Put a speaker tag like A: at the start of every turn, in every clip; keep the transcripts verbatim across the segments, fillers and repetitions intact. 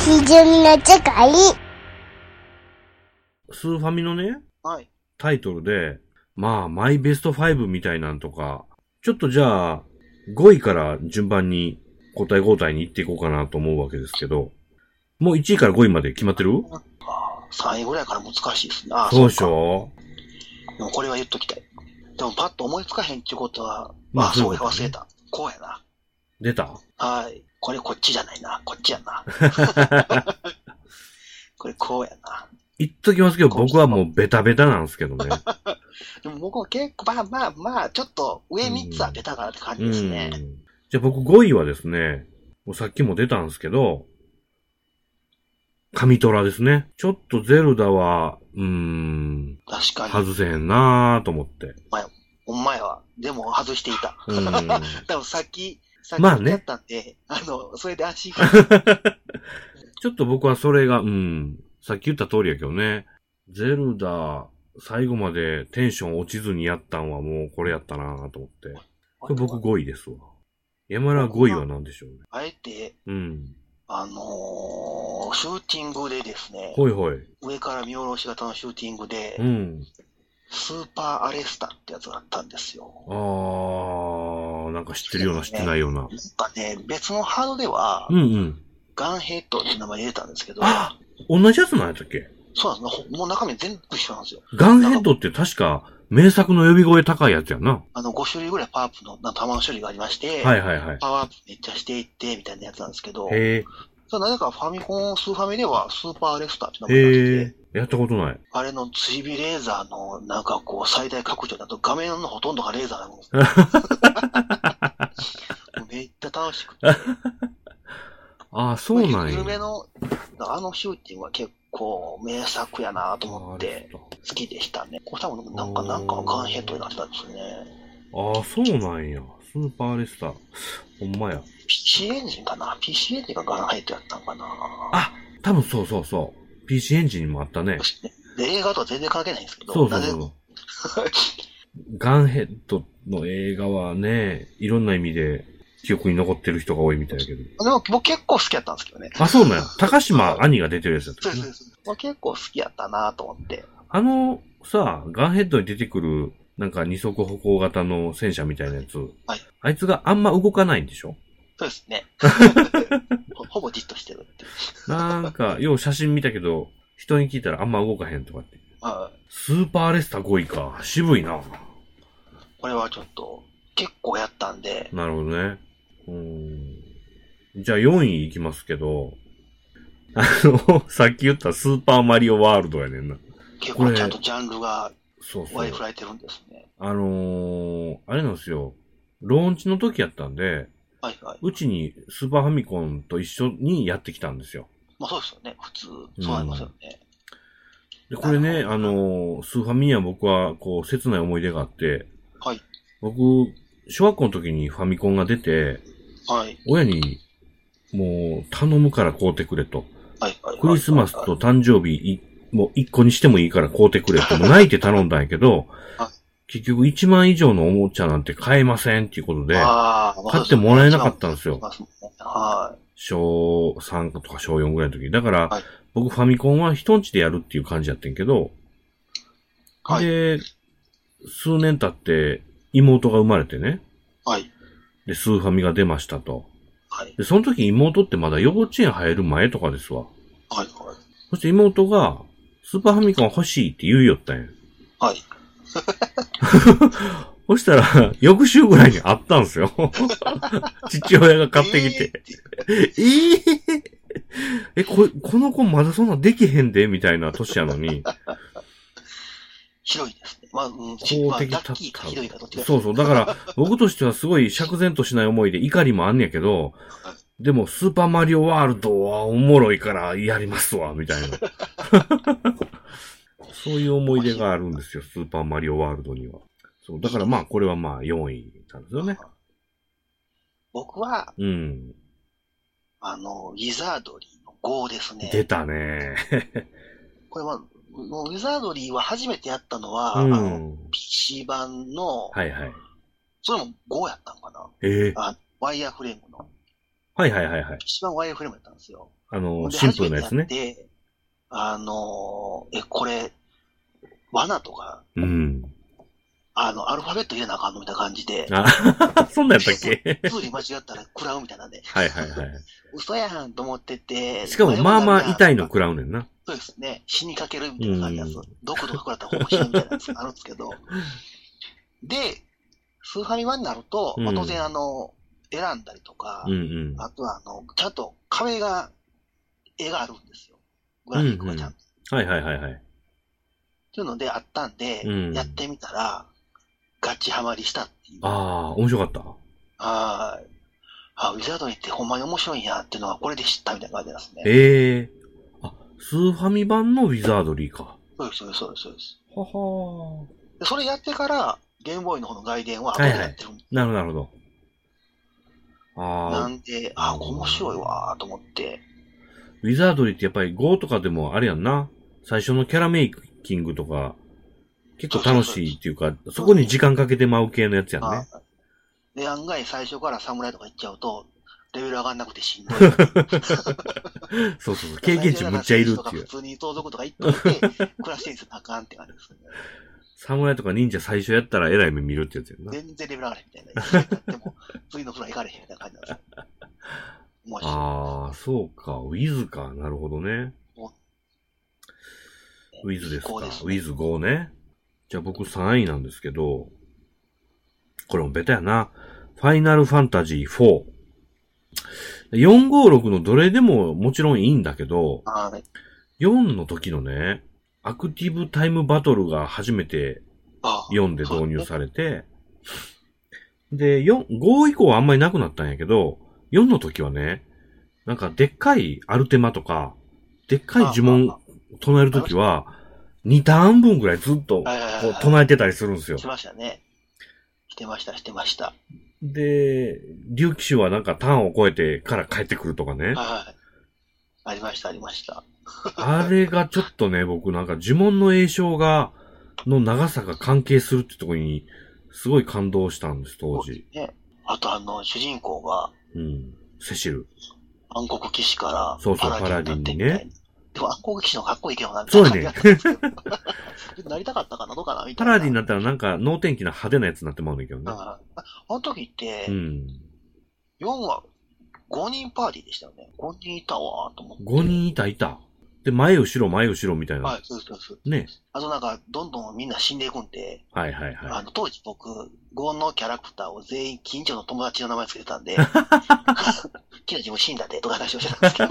A: ひじゅみの世界。
B: スーファミのね、
C: はい。
B: タイトルで、まあ、マイベストファイブみたいなんとか、ちょっとじゃあ、ごいから順番に交代交代に行っていこうかなと思うわけですけど、もういちいからごいまで決まってる？
C: さんいぐらいから難しいですね。ああ、
B: そうでしょ？
C: でもこれは言っときたい。でもパッと思いつかへんっていうことは、
B: まあ
C: まあ、そうや、
B: そうだね
C: 忘れた。こうやな。
B: 出た？
C: はい。これこっちじゃないな。こっちやな。これこうやな。
B: 言っときますけど、僕はもうベタベタなんですけどね。
C: でも僕は結構、まあまあまあ、ちょっと上みっつはベタかなって感じですね。
B: うん。じゃあ僕ごいはですね、もうさっきも出たんですけど、神トラですね。ちょっとゼルダは、うーん、
C: 確かに。
B: 外せへんなーと思って。
C: お前は、でも外していた。
B: うん
C: 多分さっき、さっき
B: まあね
C: やったんで、あの、それで安心感。
B: ちょっと僕はそれが、うん、さっき言った通りやけどね。ゼルダ、最後までテンション落ちずにやったんはもうこれやったなと思って。これ僕ごいですわ。山田ごいは何でしょうね。
C: あえて、
B: うん。
C: あのー、シューティングでですね、
B: ほいほい。
C: 上から見下ろし型のシューティングで、
B: うん。
C: スーパーアレスタってやつがあったんですよ。
B: あー、なんか知ってるような知ってないような。
C: なんかね、別のハードでは、
B: うんうん。
C: ガンヘッドって名前入れたんですけど、
B: あ同じやつなんやったっけ？
C: そうなんですね。もう中身全部一緒なんですよ。
B: ガンヘッドって確か名作の呼び声高いやつやな。
C: あの、ご種類ぐらいパワーアップの、なんか弾の種類がありまして、
B: はいはいはい。
C: パワーアップめっちゃしていって、みたいなやつなんですけど、
B: へ
C: それなぜかファミコン、スーファミではスーパーアレスタって名
B: え。
C: 前が出
B: へ
C: てて、
B: え。やったことない。
C: あれの追尾レーザーの、なんかこう、最大拡張だと画面のほとんどがレーザーなんですよ。めっちゃ楽しくて。
B: ああ、そうなんや。
C: 有名の、あのシューティングは結構名作やなと思って好きでしたね。これ多分なんか、なんかのガンヘッドになってたんですよね。
B: ああ、そうなんや。スーパーレスター。ほんまや。
C: ピーシー エンジンかな ?ピーシー エンジンがガンヘッドやったんかな
B: あ、多分そうそうそう。ピーシー エンジンにもあったね。
C: で、映画とは全然関係ないんですけど。
B: そうそうそう。ガンヘッドの映画はね、いろんな意味で記憶に残ってる人が多いみたいだけど。
C: でも僕結構好きやったんですけどね。
B: あ、そうなんや。高島兄が出てるやつだった、
C: ね。そうそうそう。僕結構好きやったなと思って。
B: あの、さ、ガンヘッドに出てくる、なんか二足歩行型の戦車みたいなやつ。
C: はい。
B: あいつがあんま動かないんでしょ？
C: そうですね。ほ, ほぼじっとしてるっていう。
B: なんか、よう写真見たけど、人に聞いたらあんま動かへんとかって。
C: はい。
B: スーパーレスターごいか。渋いな。
C: これはちょっと、結構やったんで。
B: なるほどね。うーん。じゃあよんいいきますけど、あの、さっき言ったスーパーマリオワールドやねんな。
C: 結構ちゃんとジャンルが
B: そうそう。
C: 割り振られてるんですね。
B: あのー、あれなんですよ。ローンチの時やったんで、
C: はいはい。
B: うちにスーパーファミコンと一緒にやってきたんですよ。
C: まあそうですよね。普通、そうなりますよね。
B: で、これね、あのー、スーファミには僕は、こう、切ない思い出があって、
C: はい。
B: 僕、小学校の時にファミコンが出て、
C: はい。
B: 親に、もう、頼むから買うてくれと。
C: はいはい。
B: クリスマスと誕生日、もう一個にしてもいいから買うてくれと。もう泣いて頼んだんやけど、結局いちまん以上のおもちゃなんて買えませんっていうことで、買ってもらえなかったんですよ。
C: はい。
B: 小さんとか小よんぐらいの時。だから、僕ファミコンは人んちでやるっていう感じやってんけど、はい、で、数年経って妹が生まれてね。
C: はい。
B: で、スーファミが出ましたと。
C: はい。
B: で、その時妹ってまだ幼稚園入る前とかですわ。
C: はいはい。
B: そして妹が、スーパーファミコン欲しいって言うよったんや。はい。そしたら、翌週ぐらいにあったんですよ。父親が買ってきて。えー、えー、え、こ、この子まだそんなできへんでみたいな年やのに。
C: ひどいですね。まあ、うん、
B: 公的
C: まあ、ラッキーかひどいかどっちか。
B: そうそう。だから、僕としてはすごい釈然としない思いで怒りもあんねやけど、でも、スーパーマリオワールドはおもろいからやりますわ、みたいな。そういう思い出があるんですよ、スーパーマリオワールドには。そう、だからまあ、これはまあ、よんいなんですよね。
C: 僕は、
B: うん。
C: あの、ウィザードリーのごですね。
B: 出たね。
C: これは、もうウィザードリーは初めてやったのは、
B: うん、
C: あの、ピーシー 版の、
B: はいはい。
C: それもごやったのかな。
B: ええー、
C: あワイヤーフレームの。
B: はいはいはいはい。
C: 一番ワイヤーフレームやったんですよ。
B: あの、シンプルなやつね。
C: で、あの、え、これ、罠とか、
B: うん。
C: あの、アルファベット入れなあかんのみたいな感じで。
B: あ、そんなんやったっけ
C: 数字間違ったら食らうみたいなんで。
B: はいはいはい。
C: 嘘やんと思ってて。
B: しかもまあまあ痛いの食らうねんな。
C: そうですね。死にかけるみたいな感じなんです。毒とか食らったらほぼ死ぬみたいなやつあるんですけど。で、スーファミ版になると、うん、まあ、当然あの、選んだりとか、うんうん、あとはあの、ちゃんと壁が、絵があるんですよ。グラフィックがちゃんと。
B: うんうん、はいはいはいはい。
C: っていうのであったんで、うん、やってみたら、ガチハマりしたっていう。
B: ああ、面白かった。
C: はい。あ、ウィザードリーってほんまに面白いんやっていうのはこれで知ったみたいな感じなんですね。
B: ええー。あ、スーファミ版のウィザードリーか。
C: そうです、そうです、そうです。そうです。
B: はは
C: でそれやってから、ゲームボーイの方の外伝は後でやってるんです、
B: はいはい、なるほど、なるほど。
C: ああ。なんで、あ、面白いわーと思って。
B: ウィザードリーってやっぱり ゴー とかでもあれやんな。最初のキャラメイキングとか、結構楽しいっていうか、そこに時間かけて舞う系のやつやんね。
C: で、案外最初から侍とか行っちゃうと、レベル上がんなくてしんどい。
B: そうそうそう、経験値むっちゃいるっていう。
C: 普通に盗賊とか行っといて、クラステニスあかんって感じですね。
B: 侍とか忍者最初やったら偉い目見るってやつやんな。
C: 全然レベル上がれへんみたいな。でも、次のフロア行かれへんみたいな感じなんですよ。面白い。あ
B: あ、そうか、ウィズか、なるほどね。ウィズですか。ウィズゴーね。じゃあ僕さんいなんですけど、これもベタやな。ファイナルファンタジーフォー。よんごろくのどれでももちろんいいんだけど、
C: はい、
B: よんの時のね、アクティブタイムバトルが初めてよんで導入されて、で、よん、ご以降はあんまりなくなったんやけど、よんの時はね、なんかでっかいアルテマとか、でっかい呪文唱える時は、にターン分ぐらいずっとこう唱えてたりするんですよ。
C: しましたね。してました、してました。
B: で、竜騎士はなんかターンを超えてから帰ってくるとかね。
C: はい。ありました、ありました。
B: あれがちょっとね、僕なんか呪文の詠唱が、の長さが関係するってところに、すごい感動したんです、当時。
C: ね。あとあの、主人公が、
B: うん。セシル。
C: 暗黒騎士から、
B: そうそう、パラディンにね。
C: でも暗黒騎士のかっこいいけどな、
B: みたいな。そうね。
C: なりたかったかな、どうかな、みた
B: いな。パラディンになったらなんか、能天気な派手なやつになってまうんだけどね。
C: ああの時って、うん。よんはごにんパーティーでしたよね。ごにんいたわ、と思って。
B: ごにんいた、いた。で、前後ろ、前後ろみたいな。
C: はい、そうそうそう。
B: ね。
C: あとなんか、どんどんみんな死んでいくんで。
B: はいはいはい。
C: あの、当時僕、ゴンのキャラクターを全員近所の友達の名前つけてたんで、昨日自分死んだで、とか話をしてたんですけど。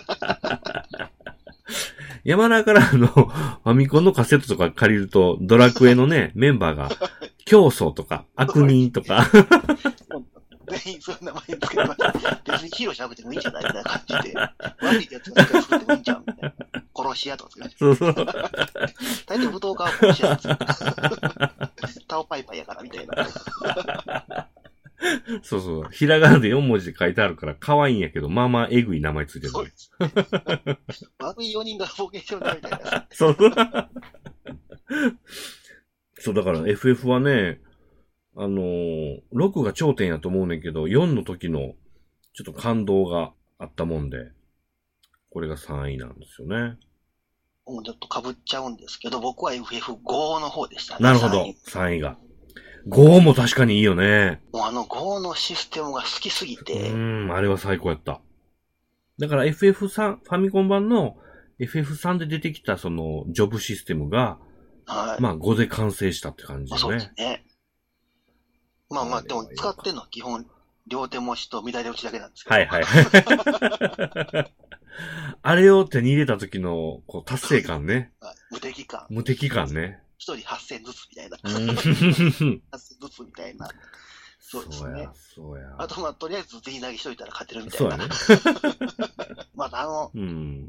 B: 山田からあの、ファミコンのカセットとか借りると、ドラクエのね、メンバーが、教祖とか、悪人とか。
C: 全員そういう名前つけてました。別にヒーローじゃなくてもいいんじゃないみたいな感じで。悪いやつが作ってもいいんじゃんみたいな。殺し屋とかつけて。
B: そうそう。
C: 大体武闘家は殺し屋ですよ。タオパイパイやからみたいな。
B: そうそう。ひらがなでよん文字で書いてあるから可愛いんやけど、まあまあえぐい名前ついてる。
C: そうです、ね。悪いよにんが冒険してるみたいな。
B: そうそう。そう、だから エフエフ はね、あのー、ろくが頂点やと思うねんけど、よんの時のちょっと感動があったもんで、これがさんいなんですよね。
C: もうちょっと被っちゃうんですけど、僕は エフエフご の方でしたね。
B: なるほど、さんいが。ごも確かにいいよね。
C: もうあのごのシステムが好きすぎて。
B: うん、あれは最高やった。だから エフエフスリー、ファミコン版の エフエフスリー で出てきたそのジョブシステムが、
C: はい、
B: まあごで完成したって感じだね。
C: そうですね。まあまあ、でも使ってんのは基本、両手持ちと乱れ打ちだけなんですけど。
B: はいはい。あれを手に入れた時のこう達成感ね。
C: 無敵感。
B: 無敵感ね。
C: 一人はっせんずつみたいな。はっせんずつみたいな。そうですね。そうや、
B: そうや。
C: あとまあ、とりあえず全員投げしといたら勝てるみたいな。
B: そうやね。
C: まあ、あの、
B: うん、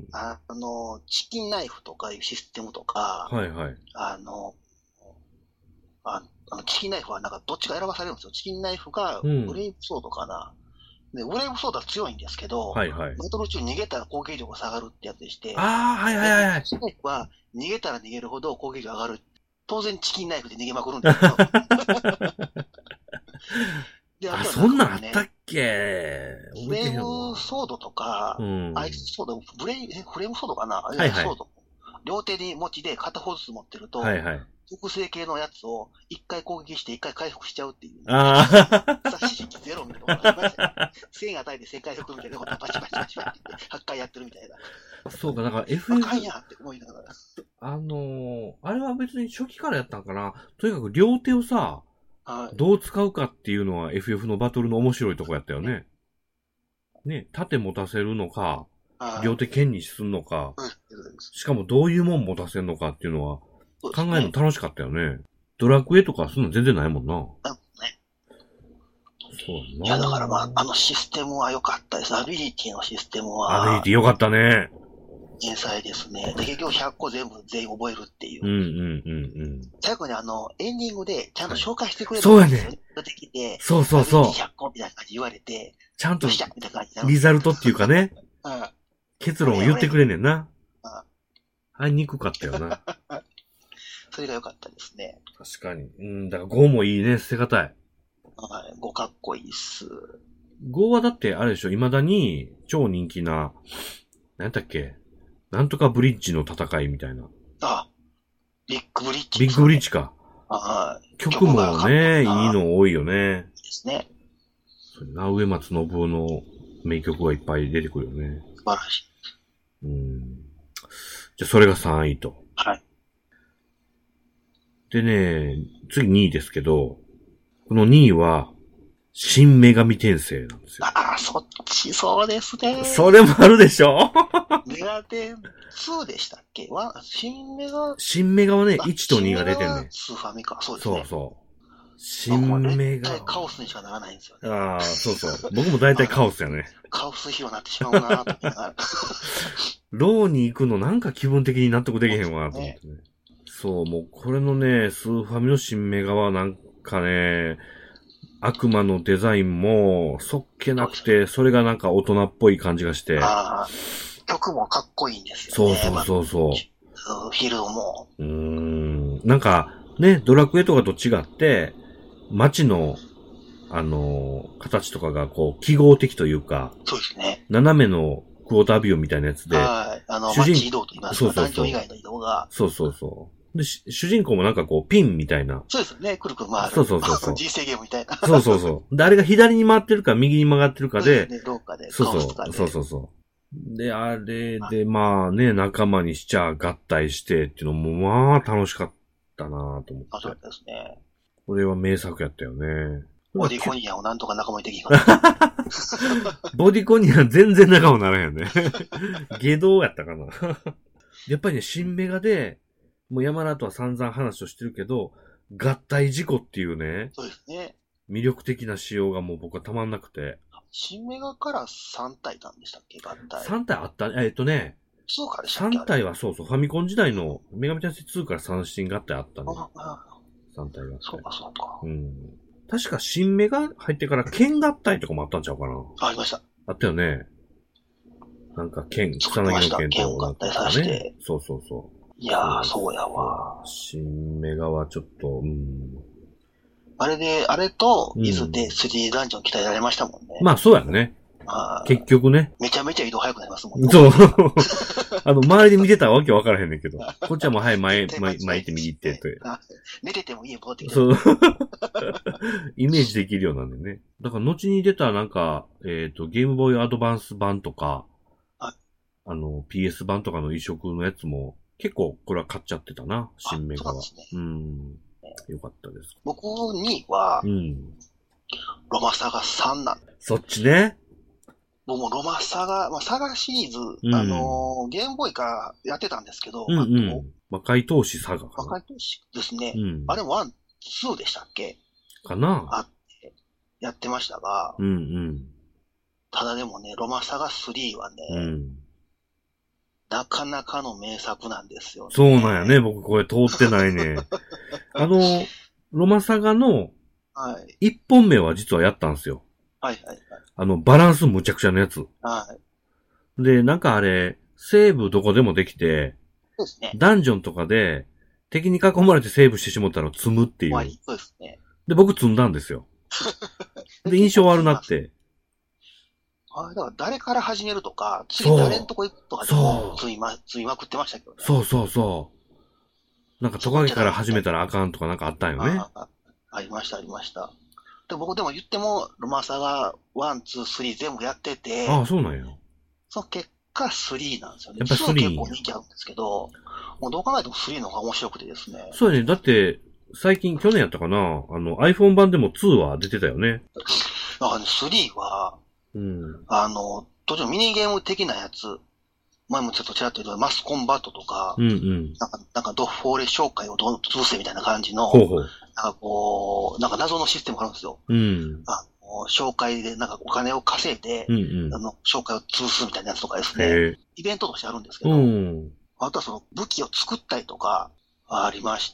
C: あの、チキンナイフとかいうシステムとか、
B: はいはい。
C: あの、ああのチキンナイフはなんかどっちが選ばされるんですよ。チキンナイフがブレイブソードかな。うん、で、ブレイブソードは強いんですけど、
B: はいはい。
C: バトル中逃げたら攻撃力が下がるってやつでして、
B: ああ、はいはいはい。
C: チキンナイフは逃げたら逃げるほど攻撃力上がる。当然チキンナイフで逃げまくるんですけど。で
B: あ、そんなんあったっけ
C: フレームソード、ブレイ、え、フレームソードかな、
B: はいはい、
C: ソード。両手に持ちで片方ずつ持ってると、
B: はいはい。
C: 特性系のやつを一回攻撃して一回回復しちゃうっていう、ね。
B: あ
C: あ。差し引きゼロみたいなことありましたね。せん与えてせん回復みたいなことパチパチパチパチってはちかいやってるみたいな。
B: そうか、だから エフエフ。
C: あかんやって思いながら。
B: あのー、あれは別に初期からやったんかな。とにかく両手をさ、
C: はい、
B: どう使うかっていうのは エフエフ のバトルの面白いとこやったよね。ね、縦持たせるのか、両手剣にするのか、しかもどういうもん持たせるのかっていうのは、考えるの楽しかったよね。ドラクエとかそんなの全然ないもんな。
C: うんね、
B: そうやな。
C: いや、だからまあ、あのシステムは良かったです。アビリティのシステムは。
B: アビリティ良かったね。
C: 天才ですね。で、結局ひゃっこ全部全員覚えるっていう。
B: うんうんうんうん。
C: 最後にあの、エンディングでちゃんと紹介してくれる
B: んですよ。
C: そうやね。出てきて、
B: そうそうそう。
C: ひゃっこみたいな感じ言われて、
B: ちゃんと、
C: みたいな感じ
B: リザルトっていうかね。
C: うん、
B: 結論を言ってくれんねんな。
C: うん、
B: あれ憎かったよな。
C: それが良かったですね。
B: 確かに。うん、だからごもいいね、捨てがたい。
C: はい、ごかっこいいっす。
B: ごはだってあれでしょ、未だに超人気な、なんだっけ、なんとかブリッジの戦いみたいな。
C: あ、ビッグブリッジ、
B: ね。ビッグブリッジか。
C: はい。
B: 曲もね、いいの多いよね。
C: いいですね。
B: な、上松信夫の名曲がいっぱい出てくるよね。
C: 素晴らしい。
B: うん。じゃあ、それがさんいと。
C: はい。
B: でね、次にいですけど、このにいは、新女神転生なんですよ。
C: ああ、そっち、そうですね。
B: それもあるでしょ
C: メガテンツーでしたっけわ新メガ
B: 新メガはね、いちとにが出てんね。
C: スーファミか。そうですね。
B: そうそう。新メガ。
C: 大体カオスにしかならないんですよね。
B: ああ、そうそう。僕も大体カオスやね。
C: カオスヒーローになってしまうなぁと思いながら。
B: ローに行くのなんか気分的に納得できへんわ、と思ってね。そう、もうこれのね、スーファミの新メガはなんかね、悪魔のデザインもそっけなくて、それがなんか大人っぽい感じがして。
C: ああ、曲もかっこいいんですよね。
B: そうそうそうそう。
C: まあ、フィールドも。
B: うーん。なんか、ね、ドラクエとかと違って、街の、あのー、形とかがこう、記号的というか。
C: そうですね。
B: 斜めのクォータービューみたいなやつで。
C: はい。あの、街移動と言いますか。そうそうそう。ダンジョン以外の移動が。
B: そうそうそう。で、主人公もなんかこう、ピンみたいな。
C: そうですよね。くるくる回る。
B: そうそうそうそう。
C: 人生ゲームみたいな。
B: そうそうそう。で、あれが左に回ってるか、右に曲がってるかで。
C: ね、廊下で。
B: そうそう。そうそうそう。で、あれで、まあね、仲間にしちゃ合体してっていうのも、まあ、楽しかったなぁと思って。
C: あ、そうですね。
B: これは名作やったよね。
C: ボディコニアをなんとか仲間にできんかな。
B: ボディコニア全然仲間にならへんよね。下道やったかな。やっぱりね、新メガで、もう山田とは散々話をしてるけど、合体事故っていうね。
C: そうですね。
B: 魅力的な仕様がもう僕はたまんなくて。
C: 新メガからさん体なんでしたっけ合体。
B: さん体あったね。えっとね。
C: そうからでしたっけ
B: さん体はそうそう。ファミコン時代の女神転生ツーから三新合体あったね。さん体があって。
C: そうかそうか。
B: うん。確か新メガ入ってから剣合体とかもあったんちゃうかな。
C: ありました。
B: あったよね。なんか剣、草薙の剣と、
C: 剣を合体させて。
B: そうそうそう。
C: いやー、そうやわ。
B: 新メガはちょっと、うん。
C: あれで、あれと、伊豆で スリーディー ダンジョン鍛えられましたもんね。
B: まあ、そうやね。結局ね。
C: めちゃめちゃ移動早くなりますもんね。
B: そう。あの、周りで見てたらわけわからへんねんけど。こっちはもう、はい、前、前、前行って右行ってって。
C: 寝てても家戻ってきて。
B: そう。イメージできるようなんでね。だから、後に出たなんか、えっと、ゲームボーイアドバンス版とか、あの、ピーエス 版とかの移植のやつも、結構、これは買っちゃってたな、新メガは。そうですね。うん。よかったです。
C: 僕には、うん。ロマサガさんなん
B: そっちね。
C: 僕もロマサガ、まあ、サガシリーズ、うん、あのー、ゲームボーイからやってたんですけど、
B: うんうん。魔界闘士サガかな。
C: 魔界闘士ですね。うん、あれもワン、ツーでしたっけ
B: かな
C: あって、やってましたが、
B: うんうん。
C: ただでもね、ロマサガスリーはね、うん、なかなかの名作なんですよね。
B: そうなんやね。僕これ通ってないね。あの、ロマサガの、はい。一本目は実はやったんですよ。
C: はいはいはい。
B: あの、バランスむちゃくちゃなやつ。
C: はい。
B: で、なんかあれ、セーブどこでもできて、
C: そうですね。
B: ダンジョンとかで、敵に囲まれてセーブしてしもったら積むっていう。
C: はい、そうですね。
B: で、僕積んだんですよ。で、印象悪なって。
C: あれ、だから誰から始めるとか、次誰のとこ行くとかでも積みま、積みまくってましたけどね。
B: そうそうそう。なんかトカゲから始めたらあかんとかなんかあったんよね。
C: あ, あ, ありました、ありました。で僕でも言っても、ロマサがワン、ツー、スリー全部やってて、
B: ああ、そうなんや。
C: その結果スリーなんですよね。
B: やっぱスリー。
C: 結構人気あるんですけど、もうどう考えてもスリーの方が面白くてですね。
B: そうやね。だって、最近、去年やったかな、あの、iPhone 版でもツーは出てたよね。
C: だからね、スリーは、
B: うん、
C: あの、途中ミニゲーム的なやつ、前もちょっとちらっと言うとマスコンバットとか、
B: うんうん、
C: なんか、なんかドフォーレ紹介をどん潰せみたいな感じの、
B: ほうほう、
C: なんかこう、なんか謎のシステムがあるんですよ。
B: うん、
C: あの紹介でなんかお金を稼いで、
B: うんうん、
C: あの、紹介を潰すみたいなやつとかですね。イベントとしてあるんですけど、
B: うん、
C: あとはその武器を作ったりとかありまして、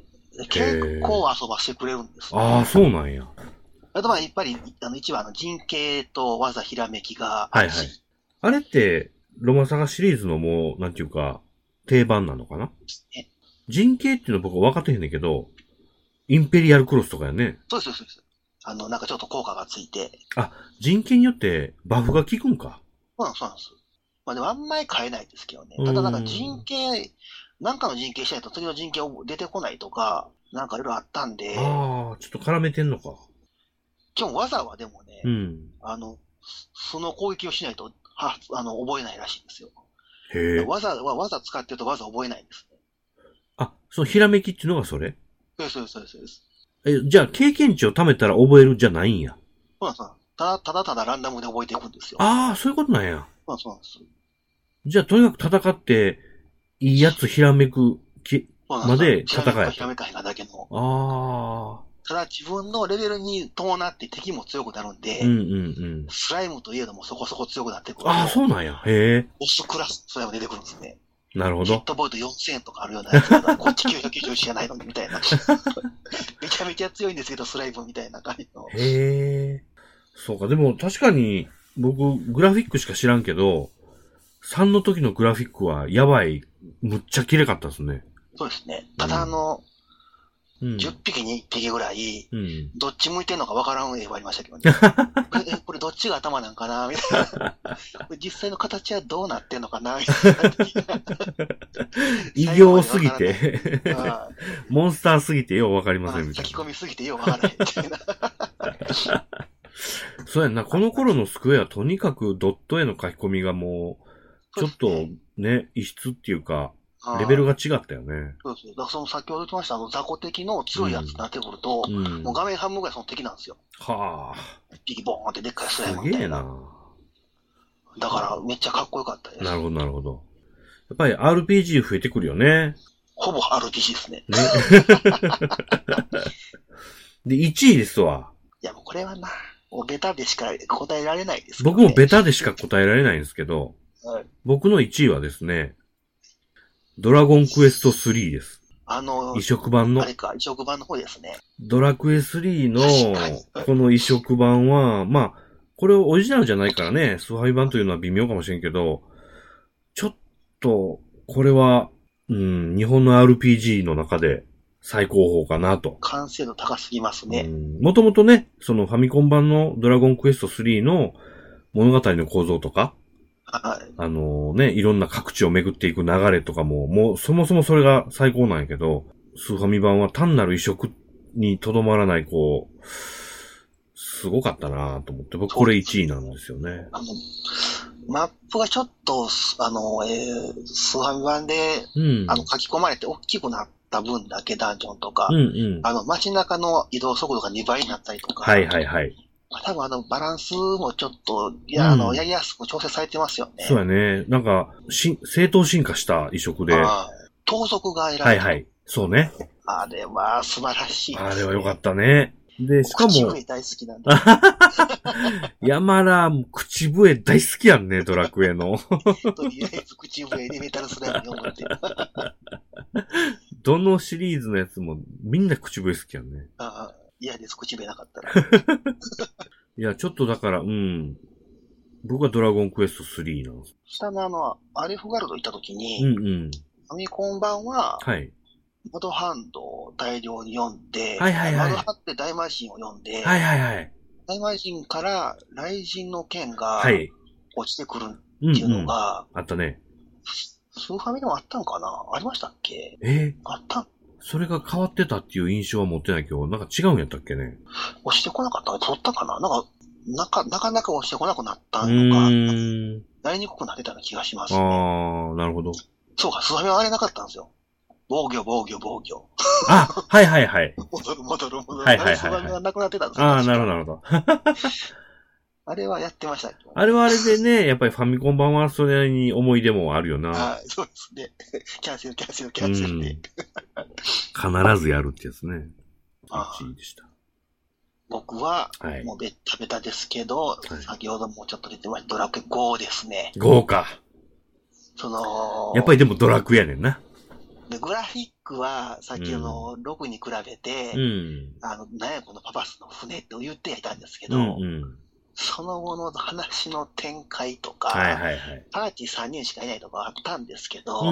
C: 結構遊ばしてくれるんですね。
B: ああ、そうなんや。
C: あとまあやっぱり、あの、一番の陣形と技ひらめきが、
B: はいはい。あれって、ロマサガシリーズのもう、なんていうか、定番なのかな？陣形っていうのは僕は分かってへんねんけど、インペリアルクロスとかやね。
C: そうです、そうです。あの、なんかちょっと効果がついて。
B: あ、陣形によってバフが効くんか。
C: そうなんです、そうなんです。まあでもあんまり変えないですけどね。ただなんか陣形、なんかの陣形しないと次の陣形出てこないとか、なんかいろいろあったんで。
B: ああ、ちょっと絡めてんのか。
C: 今日技はでもね、
B: うん、
C: あの、その攻撃をしないと、は、あの、覚えないらしいんですよ。
B: へえ。
C: 技は、技使ってると技覚えないんですね。
B: あ、そのひらめきっていうのがそれ？
C: そうです、そうです、そうです。
B: え、じゃあ経験値を貯めたら覚えるじゃないんや。
C: そうなんです。ただ、ただただランダムで覚えていくんですよ。
B: ああ、そういうことなんや。
C: そうなんです。
B: じゃあとにかく戦って、いいやつひらめくきまで戦え。
C: ひらめかへんかだけの。
B: ああ。
C: ただ自分のレベルに伴って敵も強くなるんで、
B: うんうんうん、
C: スライムといえどもそこそこ強くなってくる。
B: ああ、そうなんや。へえ。
C: ボスクラススライム出てくるんですね。
B: なるほど。
C: ヒットポイントよんせんえんとかあるようなやつが、こっちきゅうひゃくきゅうじゅうしかないのにみたいな。めちゃめちゃ強いんですけど、スライムみたいな感じの。
B: へえ。そうか、でも確かに僕グラフィックしか知らんけど、さんの時のグラフィックはやばい、むっちゃ綺麗かったですね。
C: そうですね。ただあの、
B: うん、
C: じゅっぴきにいっぴきぐらい、
B: うん、
C: どっち向いてんのかわからん絵がありましたけどね。これ、これどっちが頭なんかなみたいな。実際の形はどうなってんのかなみたいな。
B: 異形すぎて、モンスターすぎてようわかりませんみたいな。
C: 書き込みすぎてようわからないみたいな。
B: そうやんな、この頃のスクエアとにかくドット絵の書き込みがもう、ちょっとね、異質っていうか、レベルが違ったよね。
C: そうそう。だからその先ほど言ってました、あの雑魚敵の強いやつになってくると、うん、もう画面半分ぐらいその敵なんですよ。
B: はあ。
C: 一匹ボーンってでっかいスライムみたいな。すげえな。だからめっちゃかっこよかったです。
B: なるほど、なるほど。やっぱり アールピージー 増えてくるよね。
C: ほぼ アールピージー ですね。
B: ねで、いちいですわ。
C: いやもうこれはな、もうベタでしか答えられないです、
B: ね。僕もベタでしか答えられないんですけど、
C: はい、
B: 僕のいちいはですね、ドラゴンクエストスリーです。
C: あのー、
B: 移植版の。
C: あれか、移植版の方ですね。
B: ドラクエスリーの、この移植版は、まあ、これオリジナルじゃないからね、スファイ版というのは微妙かもしれんけど、ちょっと、これは、うん、日本の アールピージー の中で最高峰かなと。
C: 完成度高すぎますね。
B: もともとね、そのファミコン版のドラゴンクエストスリーの物語の構造とか、
C: はい、
B: あのね、いろんな各地を巡っていく流れとかも、もうそもそもそれが最高なんやけど、スーファミ版は単なる移植にとどまらない、こう、すごかったなと思って、僕これいちいなんですよね。
C: あのマップがちょっと、あの、えー、スーファミ版で、うん、あの書き込まれて大きくなった分だけダンジョンとか、うんうん、あの街中の移動速度がにばいになったりとか、
B: はいはいはい。
C: 多分あのバランスもちょっと、いや、うん、あの、やりやすく調整されてますよね。
B: そうやね。なんか、し、正当進化した移植で。
C: 盗賊が選べる。
B: はいはい。そうね。
C: あれは素晴らしいです、ね。
B: あれは良かったね。で、しかも。
C: 口笛大好きなんで。
B: 山田、口笛大好きやんね、ドラクエの。
C: とりあえず口笛でメタルスライム読むって。
B: どのシリーズのやつもみんな口笛好きやんね。
C: ああ。嫌です、口笛なかったら。
B: いや、ちょっとだから、うん。僕はドラゴンクエストスリーなんです。
C: 下のあの、アレフガルド行った時に、
B: うんうん。
C: ファミコン版は、
B: はい。
C: マドハンドを大量に読んで、
B: はいはいはい。
C: マドハって大魔神を読んで、
B: はいはいはい。
C: 大魔神から雷神の剣が落ちてくるっていうのが、
B: うんうん、あったね。
C: スーファミでもあったのかな？ありましたっけ？
B: えー、
C: あった
B: それが変わってたっていう印象は持ってないけど、なんか違うんやったっけね。
C: 押してこなかった取ったかななんか、なか、なかなか押してこなくなったのか、やりにくくなってたような気がします、ね。
B: ああ、なるほど。
C: そうか、スーファミはあれなかったんですよ。防御、防御、防御。
B: あ、はいはいはい。
C: 戻る、戻る、戻る。
B: はいはいはい、はい。ス
C: ーファミはなくなってたんですよ。
B: ああ、なるほど、なるほど。
C: あれはやってました。
B: あれはあれでね、やっぱりファミコン版はそれなりに思い出もあるよな。
C: はい、そうですね。キャンセル、キャンセル、キャンセルで。
B: 必ずやるってやつね。いちいでした。
C: 僕は、もうベッタベタですけど、はい、先ほどもちょっと出てました、ドラクエゴーですね。
B: ゴーか。
C: その、
B: やっぱりでもドラクエやねんな。
C: でグラフィックは、さっきのろくに比べて、うん、あの、なんやこのパパスの船って言ってやいたんですけど、うんうん、その後の話の展開とか、はいはいはい、パーティーさんにんしかいないとかあったんですけど、うん、